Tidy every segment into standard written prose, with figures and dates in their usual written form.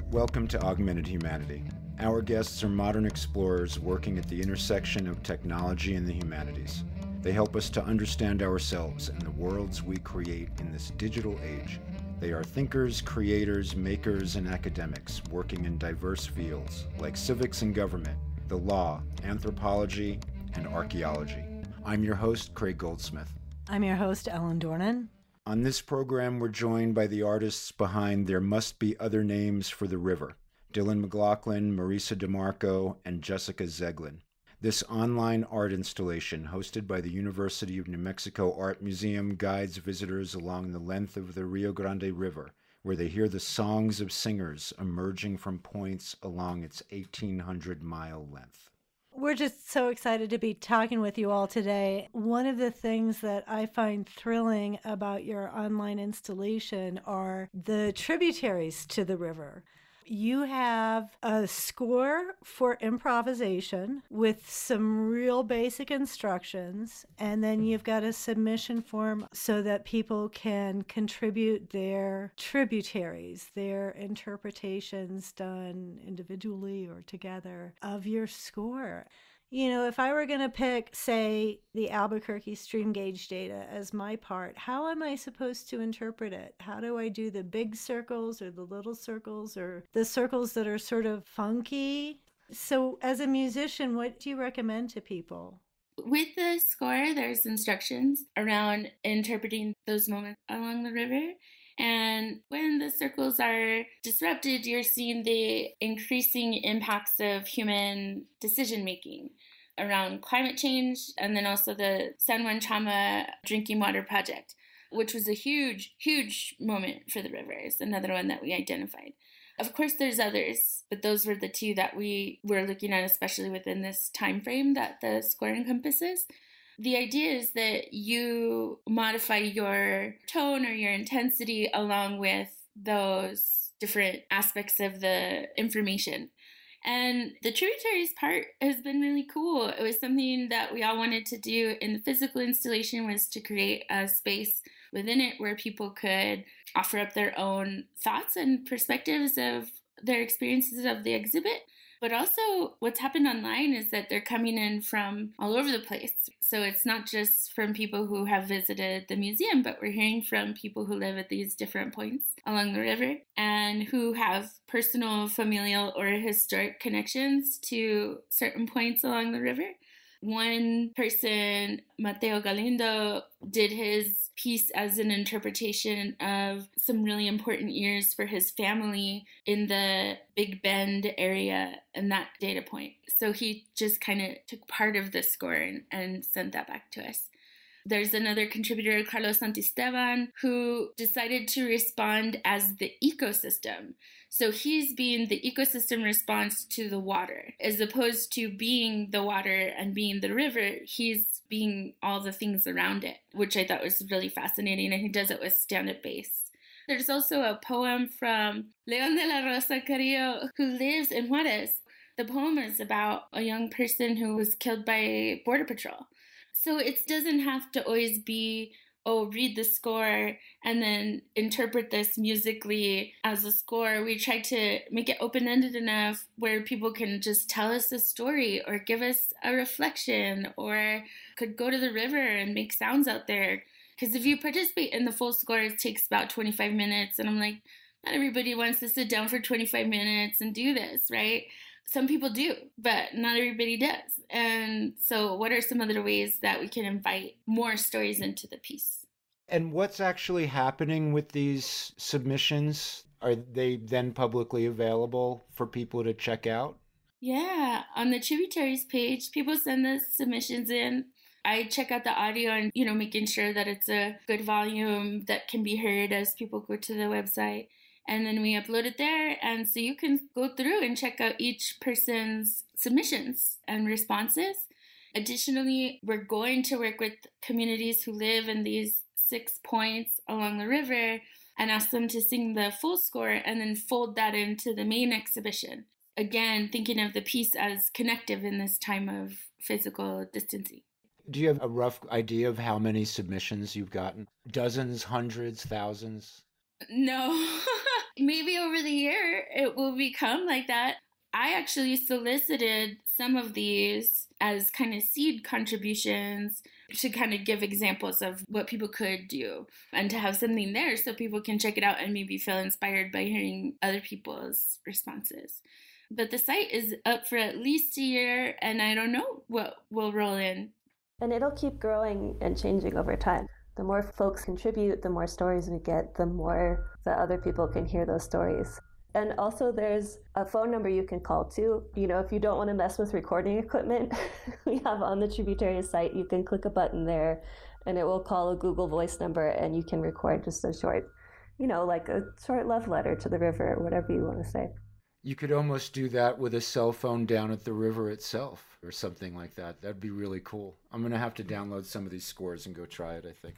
Welcome to Augmented Humanity. Our guests are modern explorers working at the intersection of technology and the humanities. They help us to understand ourselves and the worlds we create in this digital age. They are thinkers, creators, makers, and academics working in diverse fields like civics and government, the law, anthropology, and archaeology. I'm your host, Craig Goldsmith. I'm your host, Ellen Dornan. On this program, we're joined by the artists behind There Must Be Other Names for the River, Dylan McLaughlin, Marisa DeMarco, and Jessica Zeglin. This online art installation, hosted by the University of New Mexico Art Museum, guides visitors along the length of the Rio Grande River, where they hear the songs of singers emerging from points along its 1,800-mile length. We're just so excited to be talking with you all today. One of the things that I find thrilling about your online installation are the tributaries to the river. You have a score for improvisation with some real basic instructions, and then you've got a submission form so that people can contribute their tributaries, their interpretations done individually or together of your score. You know, if I were going to pick, say, the Albuquerque stream gauge data as my part, how am I supposed to interpret it? How do I do the big circles or the little circles or the circles that are sort of funky? So as a musician, what do you recommend to people? With the score, there's instructions around interpreting those moments along the river. And when the circles are disrupted, you're seeing the increasing impacts of human decision-making around climate change, and then also the San Juan Chama Drinking Water Project, which was a huge, huge moment for the rivers, another one that we identified. Of course, there's others, but those were the two that we were looking at, especially within this time frame that the score encompasses. The idea is that you modify your tone or your intensity along with those different aspects of the information. And the tributaries part has been really cool. It was something that we all wanted to do in the physical installation, was to create a space within it where people could offer up their own thoughts and perspectives of their experiences of the exhibit. But also what's happened online is that they're coming in from all over the place. So it's not just from people who have visited the museum, but we're hearing from people who live at these different points along the river and who have personal, familial, or historic connections to certain points along the river. One person, Mateo Galindo, did his piece as an interpretation of some really important years for his family in the Big Bend area and that data point. So he just kind of took part of the score and sent that back to us. There's another contributor, Carlos Santisteban, who decided to respond as the ecosystem. So he's being the ecosystem response to the water. As opposed to being the water and being the river, he's being all the things around it, which I thought was really fascinating, and he does it with stand-up bass. There's also a poem from Leon de la Rosa Carrillo, who lives in Juarez. The poem is about a young person who was killed by Border Patrol. So it doesn't have to always be, read the score and then interpret this musically as a score. We try to make it open-ended enough where people can just tell us a story or give us a reflection or could go to the river and make sounds out there. Because if you participate in the full score, it takes about 25 minutes. And I'm like, not everybody wants to sit down for 25 minutes and do this, right? Some people do, but not everybody does. And so what are some other ways that we can invite more stories into the piece? And what's actually happening with these submissions? Are they then publicly available for people to check out? Yeah, on the Tributaries page, people send the submissions in. I check out the audio and, making sure that it's a good volume that can be heard as people go to the website. And then we upload it there. And so you can go through and check out each person's submissions and responses. Additionally, we're going to work with communities who live in these 6 points along the river and ask them to sing the full score and then fold that into the main exhibition. Again, thinking of the piece as connective in this time of physical distancing. Do you have a rough idea of how many submissions you've gotten? Dozens, hundreds, thousands? No. maybe over the year it will become like that. I actually solicited some of these as kind of seed contributions to kind of give examples of what people could do and to have something there so people can check it out and maybe feel inspired by hearing other people's responses. But the site is up for at least a year, and I don't know what will roll in. And it'll keep growing and changing over time. The more folks contribute, the more stories we get, the more the other people can hear those stories. And also there's a phone number you can call too. You know, if you don't want to mess with recording equipment, we have on the Tributaries site, you can click a button there and it will call a Google Voice number and you can record just a short, you know, like a short love letter to the river or whatever you want to say. You could almost do that with a cell phone down at the river itself or something like that. That'd be really cool. I'm going to have to download some of these scores and go try it, I think.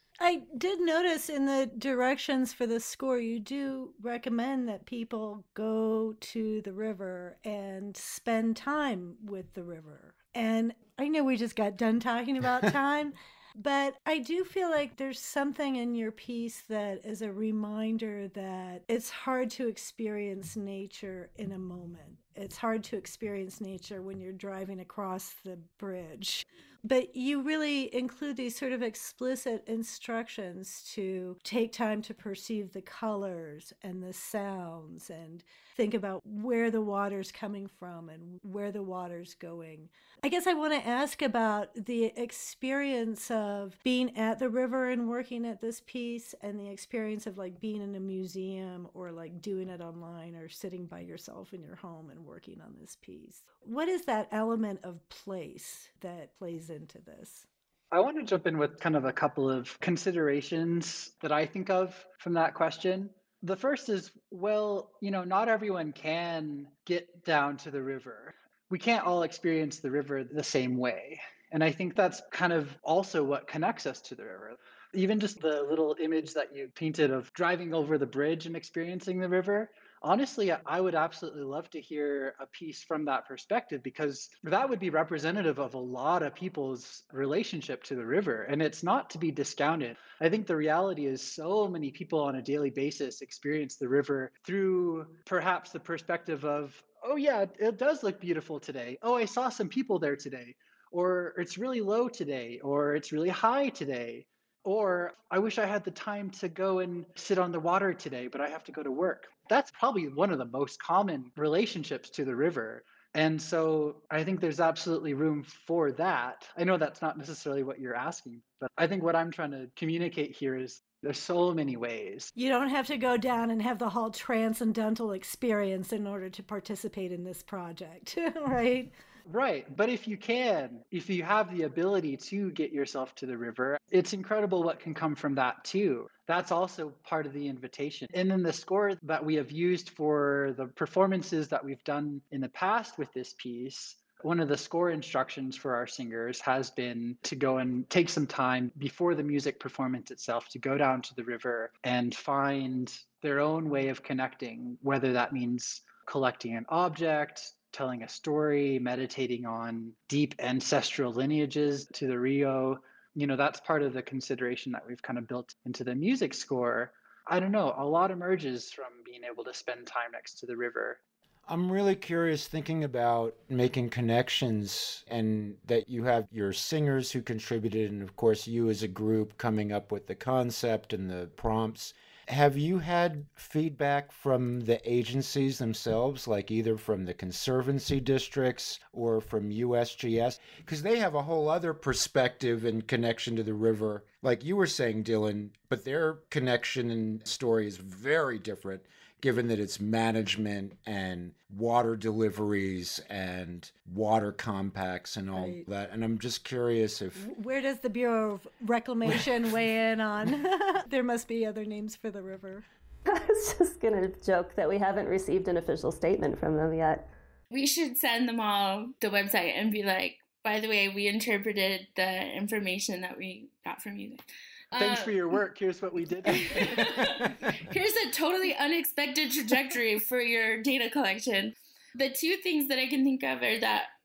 I did notice in the directions for the score, you do recommend that people go to the river and spend time with the river. And I know we just got done talking about time, but I do feel like there's something in your piece that is a reminder that it's hard to experience nature in a moment. It's hard to experience nature when you're driving across the bridge. But you really include these sort of explicit instructions to take time to perceive the colors and the sounds and think about where the water's coming from and where the water's going. I guess I want to ask about the experience of being at the river and working at this piece and the experience of like being in a museum or like doing it online or sitting by yourself in your home and working on this piece. What is that element of place that plays into this? I want to jump in with kind of a couple of considerations that I think of from that question. The first is, well, you know, not everyone can get down to the river. We can't all experience the river the same way. And I think that's kind of also what connects us to the river. Even just the little image that you painted of driving over the bridge and experiencing the river. Honestly, I would absolutely love to hear a piece from that perspective because that would be representative of a lot of people's relationship to the river. And it's not to be discounted. I think the reality is so many people on a daily basis experience the river through perhaps the perspective of, oh yeah, it does look beautiful today. Oh, I saw some people there today. Or it's really low today. Or it's really high today. Or I wish I had the time to go and sit on the water today, but I have to go to work. That's probably one of the most common relationships to the river. And so I think there's absolutely room for that. I know that's not necessarily what you're asking, but I think what I'm trying to communicate here is there's so many ways. You don't have to go down and have the whole transcendental experience in order to participate in this project, right? Right. But if you can, if you have the ability to get yourself to the river, it's incredible what can come from that too. That's also part of the invitation. And then the score that we have used for the performances that we've done in the past with this piece, one of the score instructions for our singers has been to go and take some time before the music performance itself to go down to the river and find their own way of connecting, whether that means collecting an object, telling a story, meditating on deep ancestral lineages to the Rio. You know, that's part of the consideration that we've kind of built into the music score. I don't know, a lot emerges from being able to spend time next to the river. I'm really curious thinking about making connections and that you have your singers who contributed and of course you as a group coming up with the concept and the prompts. Have you had feedback from the agencies themselves, like either from the conservancy districts or from USGS? Because they have a whole other perspective and connection to the river, like you were saying, Dylan, but their connection and story is very different, given that it's management and water deliveries and water compacts and all that. And I'm just curious if... Where does the Bureau of Reclamation weigh in on? There must be other names for the river. I was just going to joke that we haven't received an official statement from them yet. We should send them all the website and be like, by the way, we interpreted the information that we got from you. Thanks for your work. Here's what we did. Here's a totally unexpected trajectory for your data collection. The two things that I can think of are that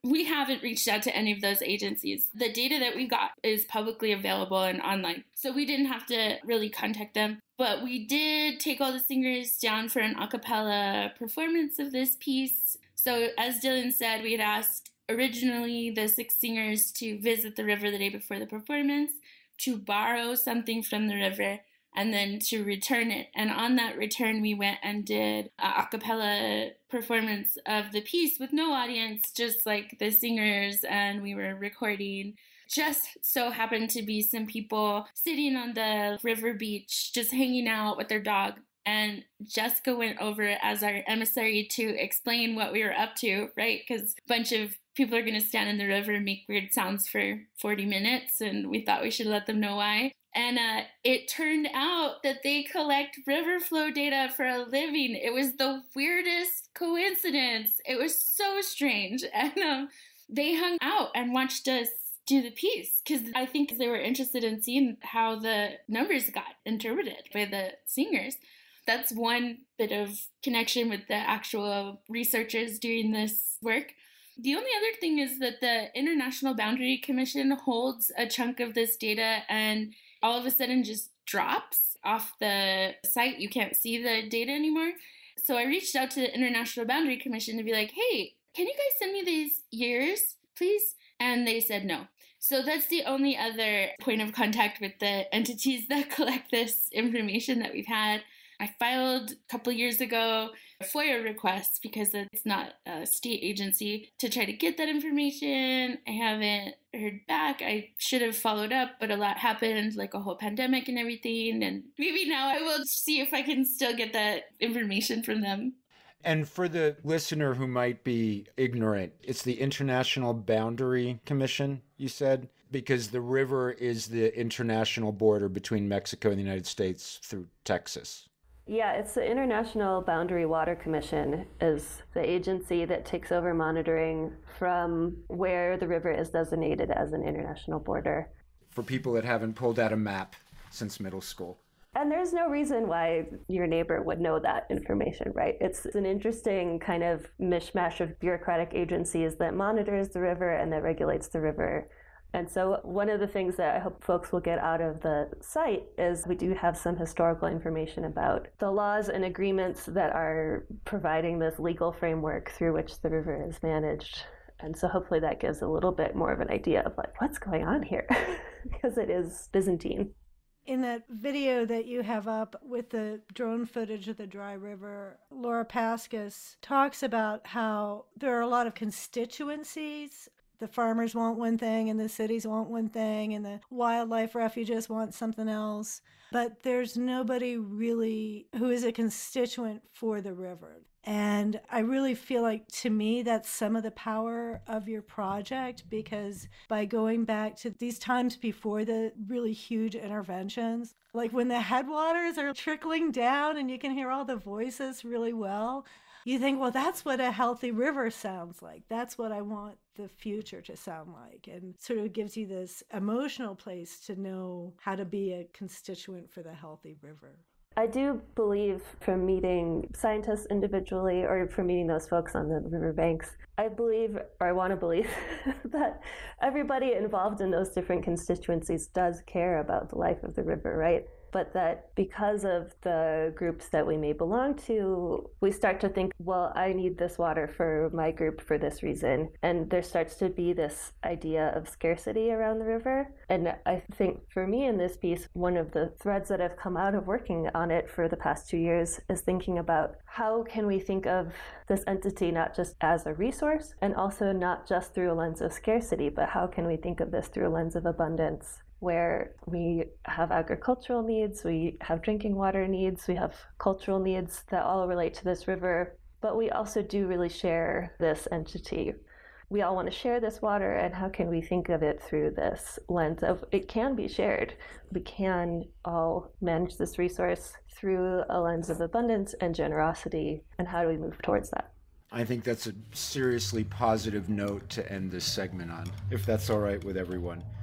We haven't reached out to any of those agencies. The data that we got is publicly available and online, so we didn't have to really contact them. But we did take all the singers down for an a cappella performance of this piece. So as Dylan said, we had asked originally the 6 singers to visit the river the day before the performance, to borrow something from the river, and then to return it. And on that return, we went and did an a cappella performance of the piece with no audience, just like the singers, and we were recording. Just so happened to be some people sitting on the river beach, just hanging out with their dog. And Jessica went over as our emissary to explain what we were up to, right? Because a bunch of people are going to stand in the river and make weird sounds for 40 minutes, and we thought we should let them know why. And it turned out that they collect river flow data for a living. It was the weirdest coincidence. It was so strange. And they hung out and watched us do the piece because I think they were interested in seeing how the numbers got interpreted by the singers. That's one bit of connection with the actual researchers doing this work. The only other thing is that the International Boundary Commission holds a chunk of this data and all of a sudden just drops off the site. You can't see the data anymore. So I reached out to the International Boundary Commission to be like, hey, can you guys send me these years, please? And they said no. So that's the only other point of contact with the entities that collect this information that we've had. I filed a couple years ago a FOIA request because it's not a state agency to try to get that information. I haven't heard back. I should have followed up, but a lot happened, like a whole pandemic and everything. And maybe now I will see if I can still get that information from them. And for the listener who might be ignorant, it's the International Boundary Commission, you said, because the river is the international border between Mexico and the United States through Texas. Yeah, it's the International Boundary Water Commission is the agency that takes over monitoring from where the river is designated as an international border. For people that haven't pulled out a map since middle school. And there's no reason why your neighbor would know that information, right? It's an interesting kind of mishmash of bureaucratic agencies that monitors the river and that regulates the river. And so one of the things that I hope folks will get out of the site is we do have some historical information about the laws and agreements that are providing this legal framework through which the river is managed. And so hopefully that gives a little bit more of an idea of like, what's going on here? Because it is Byzantine. In that video that you have up with the drone footage of the dry river, Laura Paskus talks about how there are a lot of constituencies. The farmers want one thing and the cities want one thing and the wildlife refuges want something else. But there's nobody really who is a constituent for the river. And I really feel like, to me, that's some of the power of your project, because by going back to these times before the really huge interventions, like when the headwaters are trickling down and you can hear all the voices really well, you think, well, that's what a healthy river sounds like. That's what I want the future to sound like. And sort of gives you this emotional place to know how to be a constituent for the healthy river. I do believe from meeting scientists individually or from meeting those folks on the riverbanks, I believe, or I want to believe, that everybody involved in those different constituencies does care about the life of the river, right? But that because of the groups that we may belong to, we start to think, well, I need this water for my group for this reason. And there starts to be this idea of scarcity around the river. And I think for me in this piece, one of the threads that have come out of working on it for the past 2 years is thinking about how can we think of this entity not just as a resource and also not just through a lens of scarcity, but how can we think of this through a lens of abundance, where we have agricultural needs, we have drinking water needs, we have cultural needs that all relate to this river, but we also do really share this entity. We all want to share this water, and how can we think of it through this lens of it can be shared? We can all manage this resource through a lens of abundance and generosity, and how do we move towards that? I think that's a seriously positive note to end this segment on, if that's all right with everyone.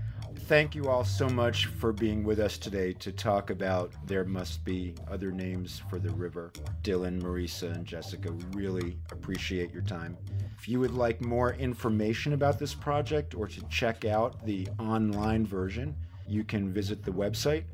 thank you all so much for being with us today to talk about There Must Be Other Names for the River. Dylan, Marisa, and Jessica, really appreciate your time. If you would like more information about this project or to check out the online version, you can visit the website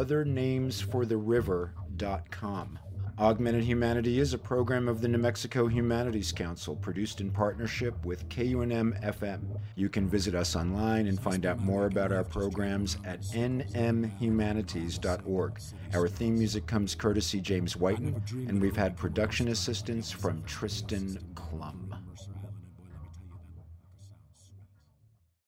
othernamesfortheriver.com. Augmented Humanity is a program of the New Mexico Humanities Council, produced in partnership with KUNM-FM. You can visit us online and find out more about our programs at nmhumanities.org. Our theme music comes courtesy James Whiten, and we've had production assistance from Tristan Klum.